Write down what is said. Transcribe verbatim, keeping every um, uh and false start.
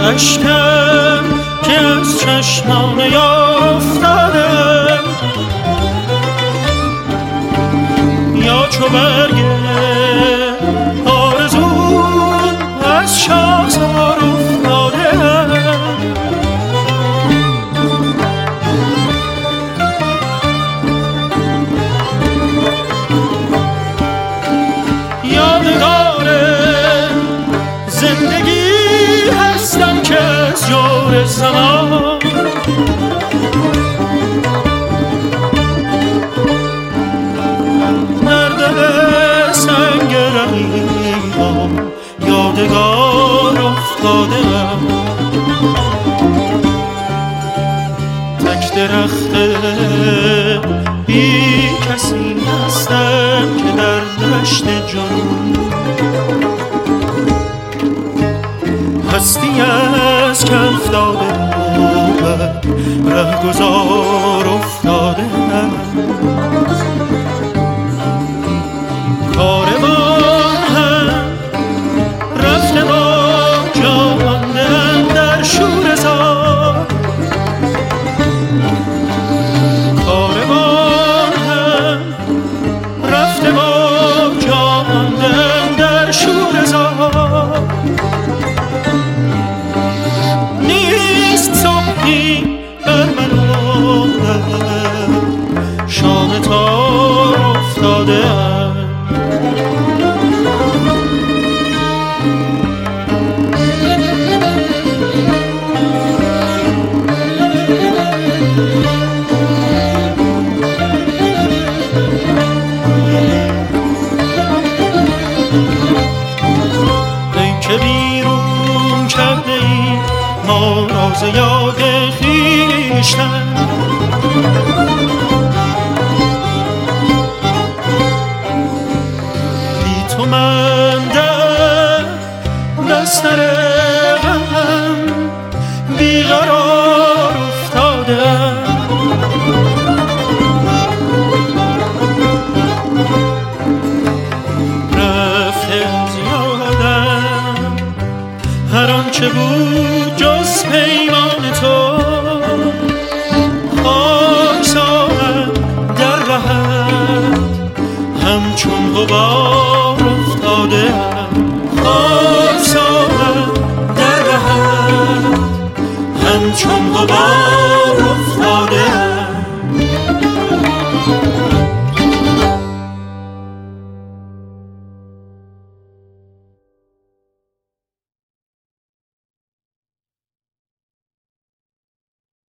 اشکم که از چشمان یار افتاده، یا چو برگ آرزو از شاخسار افتاده. یادگار زندگی هستم که از جور زمان در دل سنگ رقیبم یادگار افتادم. تک درخت بی کسی هستم که در دشت جنون هستی از کف داده رهگذار افتاده.